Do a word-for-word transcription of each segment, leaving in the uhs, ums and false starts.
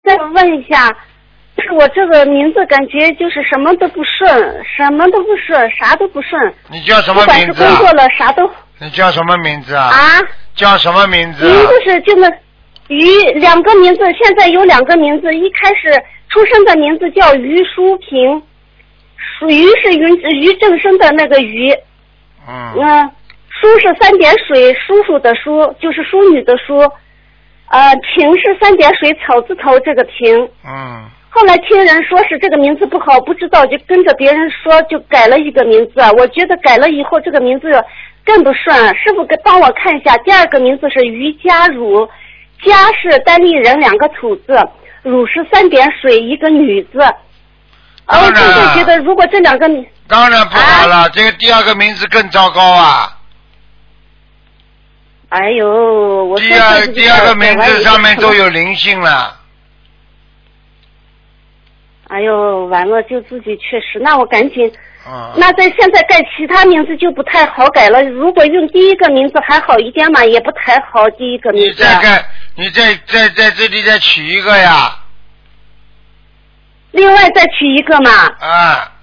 再问一下，是我这个名字感觉就是什么都不顺，什么都不顺，啥都不顺。 你叫什么名字啊？ 不管是工作了啥都。 你叫什么名字啊？ 啊？ 叫什么名字、啊？ 名字是这个于两个名字，现在有两个名字，一开始出生的名字叫于淑萍，于是于于正生的那个于。 嗯。 嗯，淑是三点水，叔叔的叔，就是淑女的淑。呃，萍是三点水草字头这个萍。 嗯。 后来听人说是这个名字不好，不知道就跟着别人说，就改了一个名字。我觉得改了以后这个名字更不顺。师傅给帮我看一下，第二个名字是于家汝，家是单立人两个土字，汝是三点水一个女字。我现在觉得如果这两个名当然不好了、啊，这个第二个名字更糟糕啊。 哎呦，我第二第二个名字上面都有灵性了。 哎呦，完了，就自己确实，那我赶紧， 嗯、 那在现在改其他名字就不太好改了。如果用第一个名字还好一点嘛，也不太好。第一个名字。 你再改，你再再在这里再取一个呀。 另外再取一个嘛。 啊。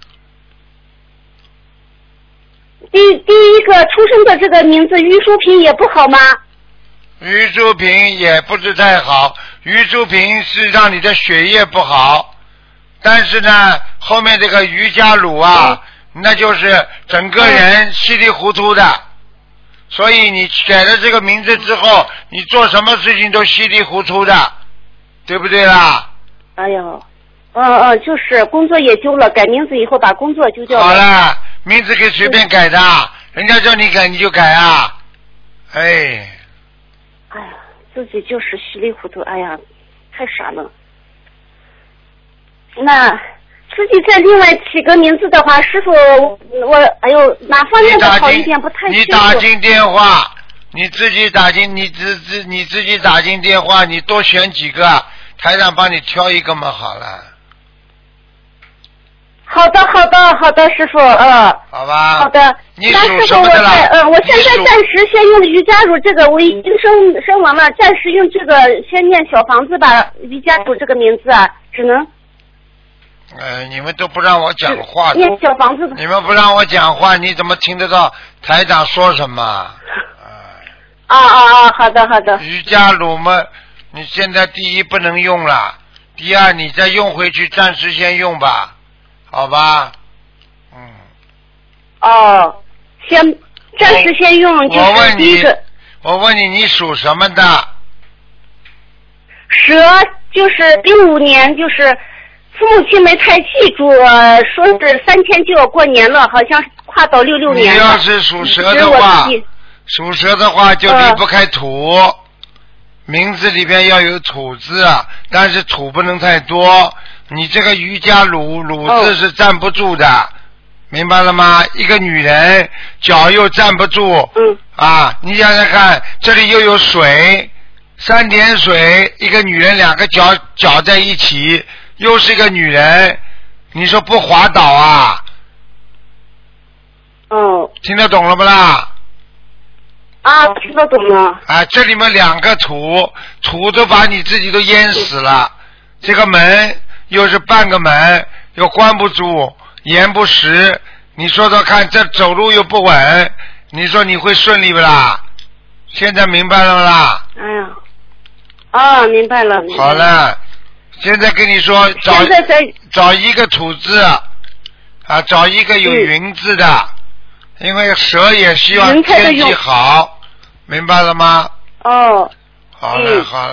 第第一个出生的这个名字于淑萍也不好吗？ 于淑萍也不是太好，于淑萍是让你的血液不好，但是呢，后面这个于家鲁啊，嗯、那就是整个人稀里糊涂的，嗯、所以你改了这个名字之后，你做什么事情都稀里糊涂的，对不对啦？ 哎呦，嗯嗯，就是工作也丢了，改名字以后把工作丢掉了。 好了，名字可以随便改的，人家叫你改你就改啊，哎。 哎呀，自己就是稀里糊涂，哎呀，太傻了。那自己再另外起个名字的话，师傅，我哎呦，哪方面的好一点不太清楚。 你打进电话，你自己打进，你自自你自己打进电话，你多选几个，台长帮你挑一个嘛，好了。 好的，好的，好的，师傅，嗯。 好吧。 好的。 你那师傅，我在，嗯，我现在暂时先用瑜伽乳这个，我已经生生完了，暂时用这个先念小房子吧，瑜伽乳这个名字啊，只能。 呃，你们都不让我讲话。 念小房子。 你们不让我讲话，你怎么听得到台长说什么？啊啊啊！好的，好的。 瑜伽乳嘛，你现在第一不能用了，第二你再用回去，暂时先用吧。好吧，嗯。 哦，先暂时先用，就是第一个。 我问你，你属什么的？ 蛇，就是零五年，就是父母亲没太记住，说是三天就要过年了，好像跨到六六年了。 你要是属蛇的话，属蛇的话就离不开土，呃、名字里边要有土字，但是土不能太多。你这个瑜伽乳乳字是站不住的，哦、明白了吗？一个女人脚又站不住， 嗯， 啊，你想想看，这里又有水，三点水，一个女人两个脚脚在一起，又是一个女人，你说不滑倒啊？ 哦， 听得懂了不啦？ 啊，听得懂了。 啊，这里面两个土，土都把你自己都淹死了，这个门。又是半个门，又关不住，严不实，你说说看，这走路又不稳，你说你会顺利不啦？现在明白了不啦？ 哎呀，啊，明白了。明白了好了，现在跟你说，找找一个土字，啊，找一个有云字的，嗯、因为蛇也希望天气好，明白了吗？ 哦。 好了，嗯、好了。